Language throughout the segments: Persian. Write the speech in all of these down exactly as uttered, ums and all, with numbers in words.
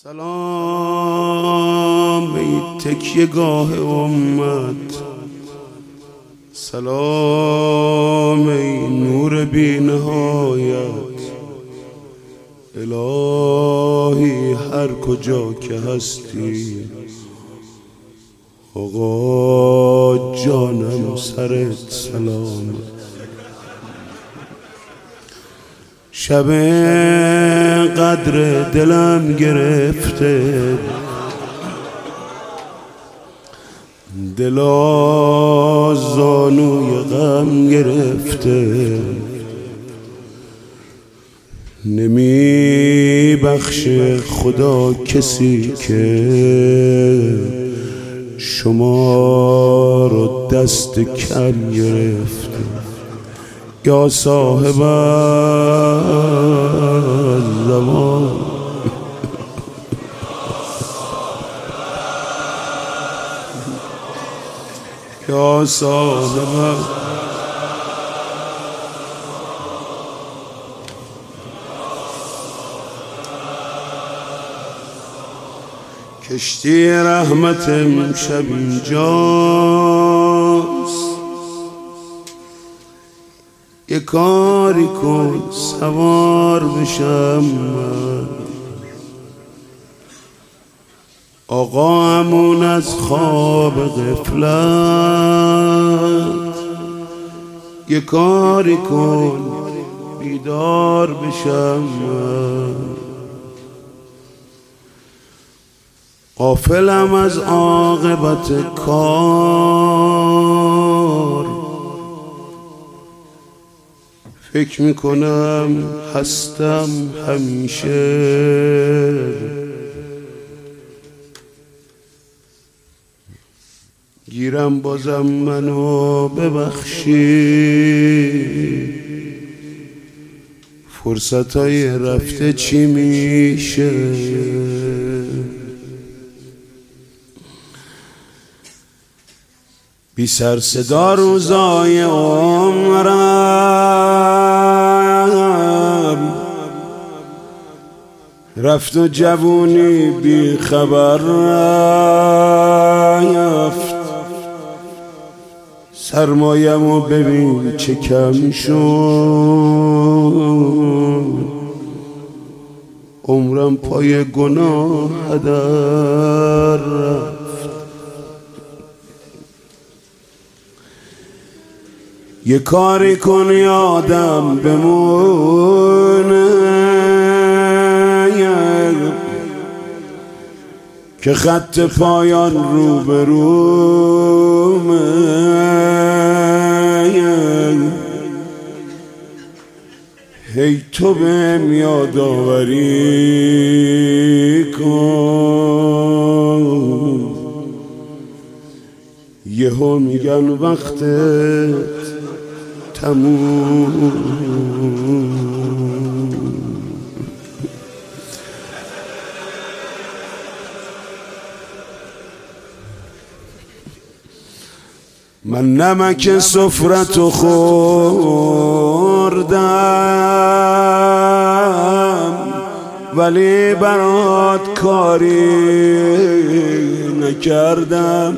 سلام ای تکیه گاه امت، سلام ای نور بی نهایت. الهی هر کجا که هستی آقا جانم سرت سلام. شب قدر دلم گرفته، دلا زانوی غم گرفته، نمی بخشه خدا کسی که شما رو دست کم گرفته. یا صاحب الزمان یا صاحب کشتی رحمت امشب اینجاست، یه کاری کن سوار بشم من. آقا امون از خواب غفلت، یه کاری کن بیدار بشم من. غافلم از عاقبت کار، فکر میکنم هستم همیشه. گیرم بازم منو ببخشی، فرصتای رفته چی میشه. بی سر صدا روزای عمرم رفت و جوونی بی خبر رفت. سرمایه‌مو ببین چه کم شد، عمرم پای گناه هدر رفت. یه کاری کن یادم بمونه که خط پایان رو به رومه. هی تو بهم یادآوری کن، یهو میگن وقتت تموم. من نمک سفرتو خوردم ولی برات کاری نکردم.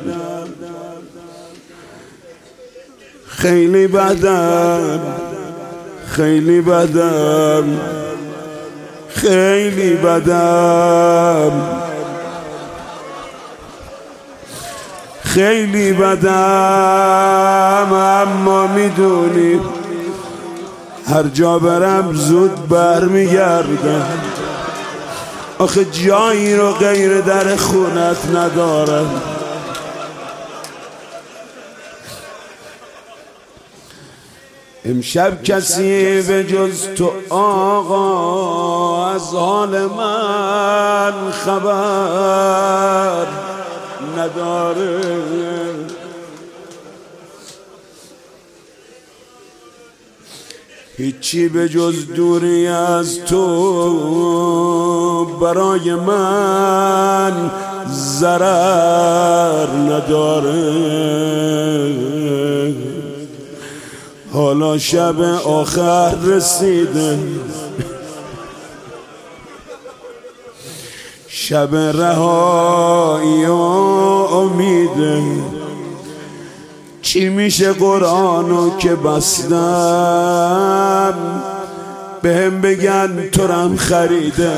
خیلی بدم خیلی بدم خیلی بدم خیلی بدم، اما میدونی هر جا برم زود برمیگردم. آخه جایی رو غیر در خونت ندارم. امشب کسی به جز تو آقا از حال من خبر نداره. هیچی به جز دوری از تو برای من ضرر نداره. حالا شب آخر رسیده، شب رهایی و امیده، چی میشه قرآنو که بستم، بهم بگن تورم خریده.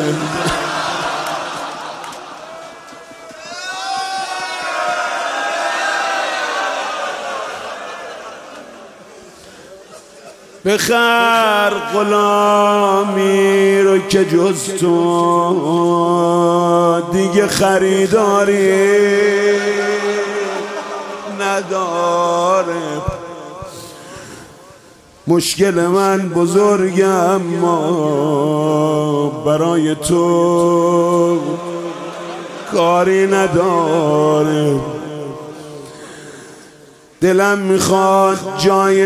بخر غلامی رو که جز تو دیگه خریداری نداره. مشکل من بزرگه اما برای تو کاری نداره. دلم میخواد جای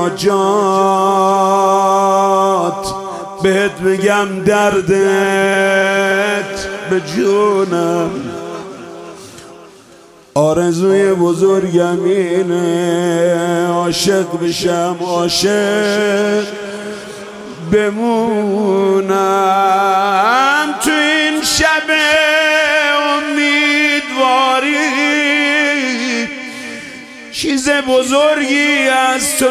مناجات بهت بگم دردت به جونم. آرزوی بزرگم اینه عاشق بشم، عاشق بمونم. تو این شب امیدواری چیز بزرگی از تو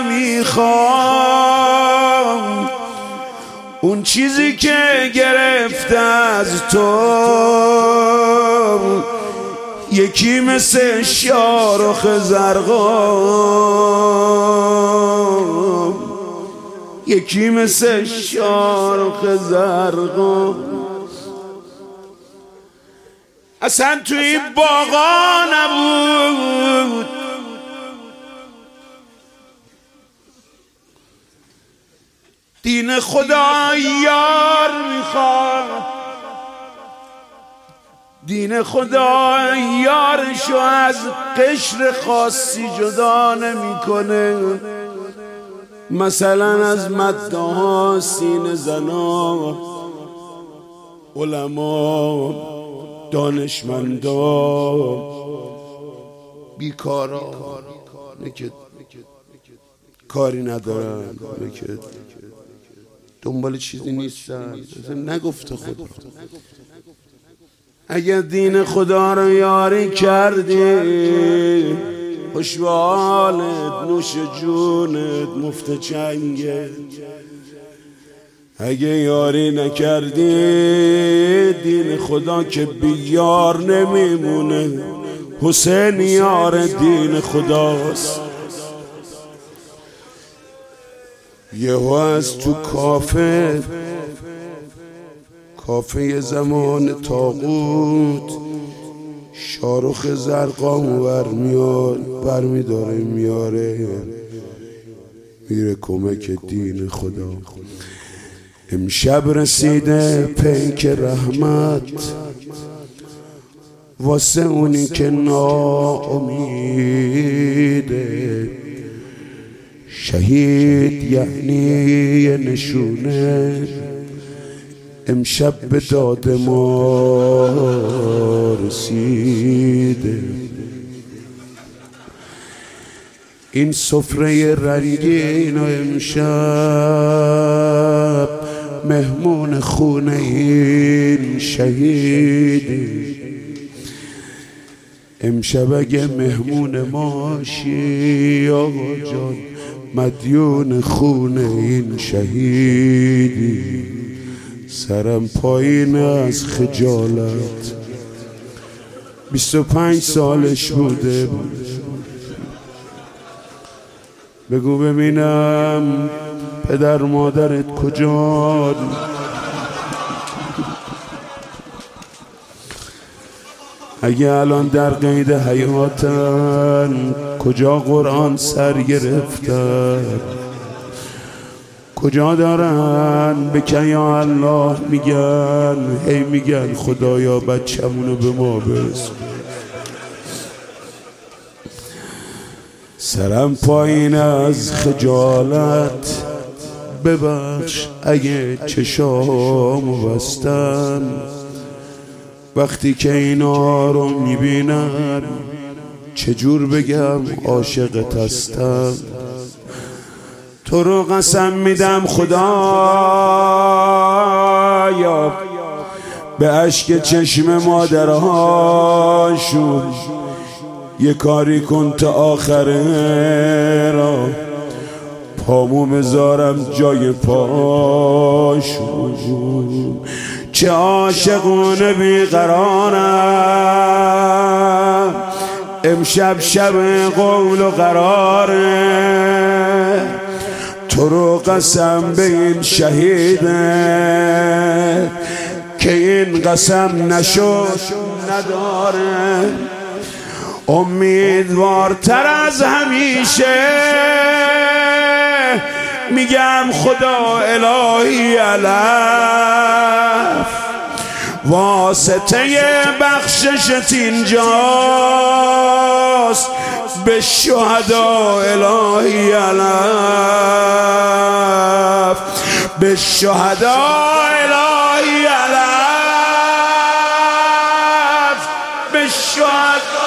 میخوام، اون چیزی که گرفته از تو یکی مثل شارخ زرقا، یکی مثل شارخ زرقا. اصلا تو این باغا نبود، دین خدا یار میخواد، دین خدا یارشو از قشر خاصی جدا نمیکنه. مثلا از مده ها، سینه زنا، علما، دانشمندا، بیکارا نکت کاری ندارن، نکت دنبال چیزی نیستن. نگفته خدا. اگر دین خدا رو یاری کردی خوش به حالت، نوش جونت، مفت چنگت. اگه یاری نکردی دین خدا که بیار نمیمونه. حسین یار دین خداست. یهو از تو کافه کافه زمان طاغوت شارخ زرقا ور میاد، بر میداره میاره میره کمک دین خدا. امشب رسیده پیک رحمت واسه اونی که ناامیده. شهید یعنی نشونه امشب به داد ما رسیده. این سفره رنگین و امشب مهمون خونه این شهیدی. امشب اگه مهمون ماشی آقا جان مدیون خونه این شهیدی. سرم پایین از خجالت، بیست و پنج سالش بوده. بگو ببینم پدر مادرت کجان؟ اگه الان در قید حیاتن کجا قرآن سر گرفتن؟ کجا دارن بکن یا الله میگن؟ هی میگن خدایا بچه‌مونو به ما برسون. سرم پایین از خجالت، ببخش اگه چشامو بستم. وقتی که اینا رو میبینم چجور بگم عاشقت هستم. تو رو قسم میدم خدایا به اشک چشم مادرهاشون یه کاری کن تا آخره را پامو بذارم جای پاشون. چه عاشقونه بیقرارم امشب شب قول و قراره، تو رو قسم به این شهیده که این قسم نشد نداره. امیدوارتر از همیشه میگم خدا الهی علف، واسطه بخششت اینجاست، به شهدا الهی علف، به شهدا الهی علف، به شهدا